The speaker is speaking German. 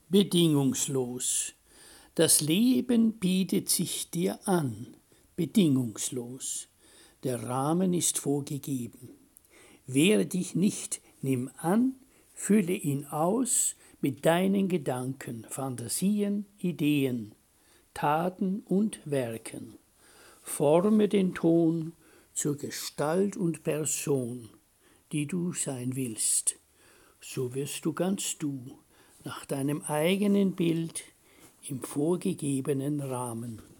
Bedingungslos. Das Leben bietet sich dir an, bedingungslos. Der Rahmen ist vorgegeben. Wehre dich nicht, nimm an, fülle ihn aus mit deinen Gedanken, Fantasien, Ideen, Taten und Werken. Forme den Ton zur Gestalt und Person, die du sein willst. So wirst du ganz du, nach deinem eigenen Bild im vorgegebenen Rahmen.